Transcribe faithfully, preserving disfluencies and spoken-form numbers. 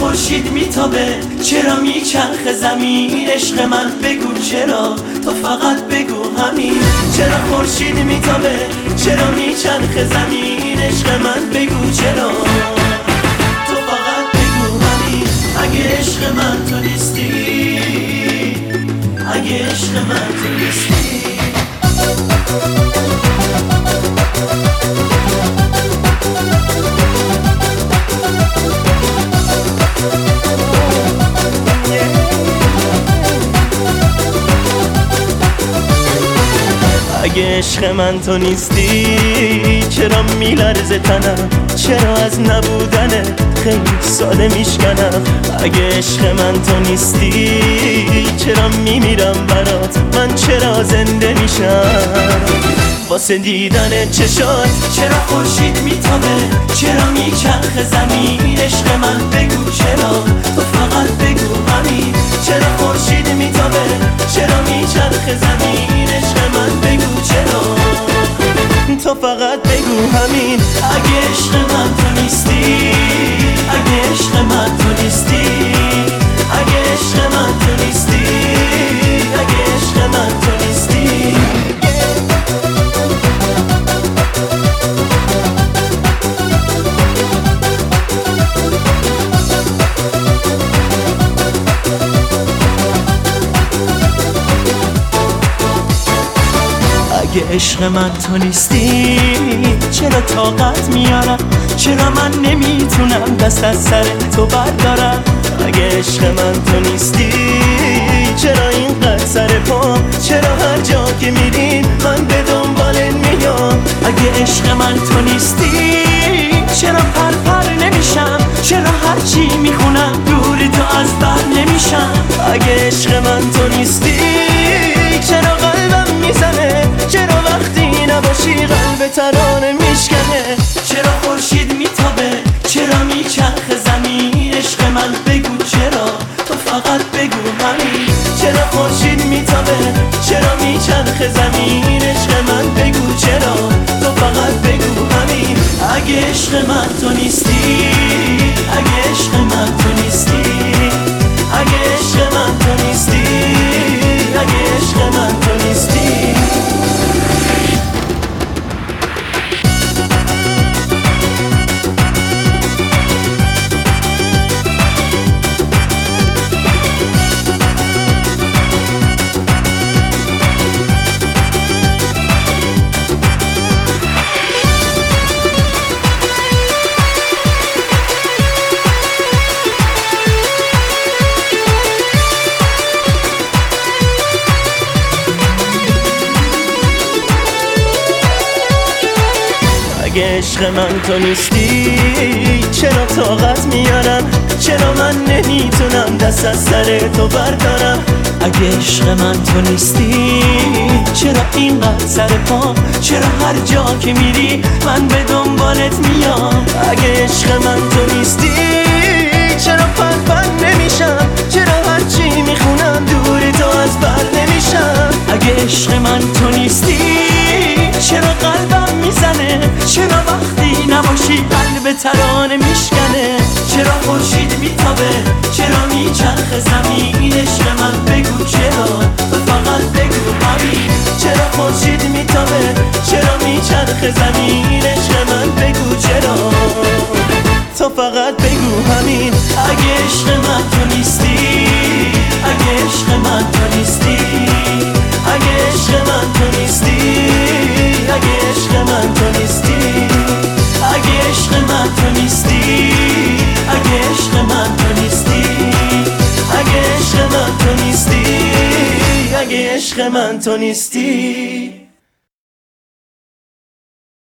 خورشید میتابه، چرا میچرخه زمین؟ عشق من بگو چرا، تو فقط بگو همین. چرا خورشید میتابه، چرا میچرخه زمین؟ عشق من بگو چرا، تو فقط بگو همین. اگه عشق من تو نیستی، اگه عشق من تو نیستی. اگه عشق من تو نیستی، چرا میلرزه تنم؟ چرا از نبودنه خیلی ساده میشکنم؟ اگه عشق من تو نیستی، چرا میمیرم برات؟ من چرا زنده میشم واسه دیدن چشات؟ چرا خورشید میتابه، چرا میچرخه زمین؟ عشق من بگو چرا، تو فقط بگو همین. چرا خورشید میتابه، چرا میچرخه زمین؟ عشق من بگو چرا، تو فقط بگو همین. اگه عشق من تو نیستی، اگه عشق من تو نیستی، اگه عشق من تو نیستی، اگه عشق من تو نیستی. اگه عشق من تو نیستی، چرا طاقت میارم؟ چرا من نمیتونم دست از سر تو بردارم؟ اگه عشق من تو نیستی، چرا اینقدر سر پا؟ چرا هر جا که میرین من به دنبالت میام؟ اگه عشق من تو نیستی، چرا پر پر نمیشم؟ چرا هرچی میخونم دوری تو از بر نمیشم؟ اگه عشق من تو نیستی، چرا قلبم میزنه؟ چرا وقتی نباشی قلب ترانه میشکنه؟ چرا خورشید میتابه، چرا میچرخه زمین؟ عشق من بگو چرا، تو فقط بگو همین. چرا خورشید میتابه، چرا میچرخه زمین؟ عشق من بگو چرا، تو فقط بگو همین. اگه عشق من تو نیستی، اگه عشق من تو نیستی، اگه عشق من تو نیستی، اگه عشق من تو نیستی. اگه عشق من تو نیستی، چرا طاقت میارم؟ چرا من نمیتونم دست از سر تو بردارم؟ اگه عشق من تو نیستی، چرا اینقدر سر پا؟ چرا هر جا که میری من به دنبالت میام؟ اگه عشق من تو نیستی، چرا پر پر نمیشم؟ چرا هرچی میخونم دوری تو از بر نمیشم؟ اگه عشق من تو نیستی، چرا قلبم میزنه؟ چرا وقتی نباشی قلب ترانه میشکنه؟ چرا خورشید میتابه، چرا میچرخه زمین؟ عشق من بگو چرا، تو فقط بگو همین. چرا خورشید میتابه، چرا میچرخه زمین؟ عشق من بگو چرا، تو فقط بگو همین. اگه عشق من تو نیستی، اگه عشق من تو نیستی، اگه عشق من تو نیستی، اگه عشق من تو نیستی، اگه عشق من تو نیستی، اگه عشق من تو نیستی، اگه عشق من تو نیستی، اگه عشق من تو نیستی.